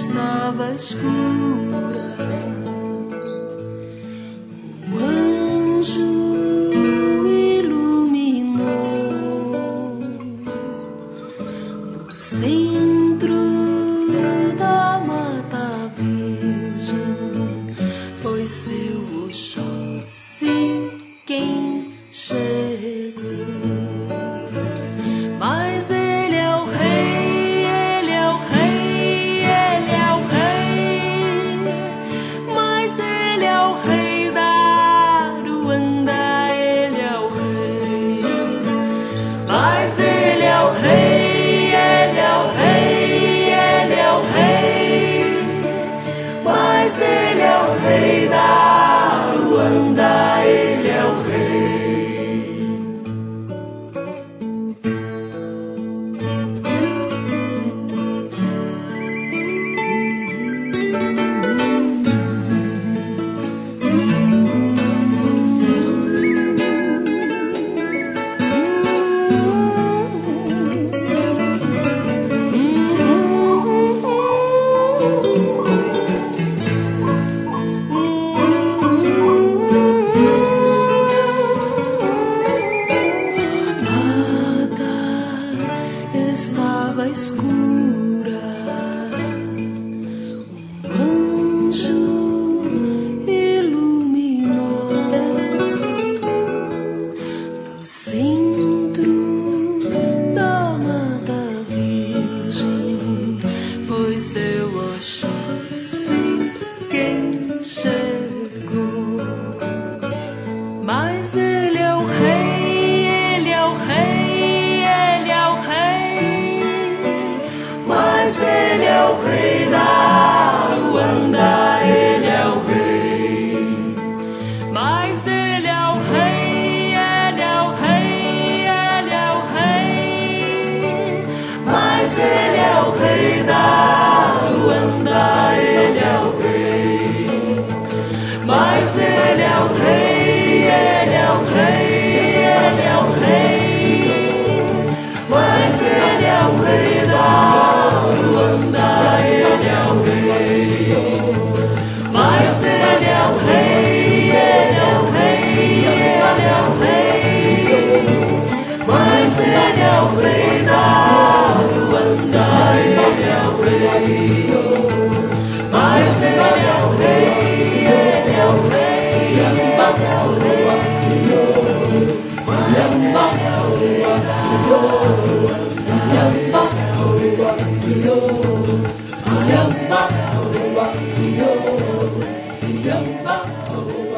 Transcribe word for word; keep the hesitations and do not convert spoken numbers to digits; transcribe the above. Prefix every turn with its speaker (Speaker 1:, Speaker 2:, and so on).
Speaker 1: estava escura. Um anjo iluminou no centro da Mata Virgem. Foi seu Oxóssi quem chegou. Mas ele é o rei, ele é o rei, ele é o rei. Mas ele é o rei da Aruanda, ele é o rei. Mas ele é o rei, ele é o rei, ele é o rei. Mas ele é o rei da Aruanda, ele é o rei. Estava escura. Um anjo iluminou no centro da Mata Virgem. Foi seu Oxóssi quem chegou. Mas ele é o rei, ele é o rei, ele é o rei. Mas ele é o rei da Aruanda, ele é o rei. Mas ele é o rei, ele é o rei, ele é o rei. Mas ele é o rei da Aruanda, ele é o rei. Mas ele é o rei, ele é o rei, ele é o rei. Mas ele é o rei da Aruanda, ele é o rei. Mas ele é o rei, ele é o rei, ele é o rei. Mas ele é o rei da Aruanda, ele é o rei. Mas ele é o rei, ele é o rei, ele é o rei. Mas ele é o rei da Aruanda.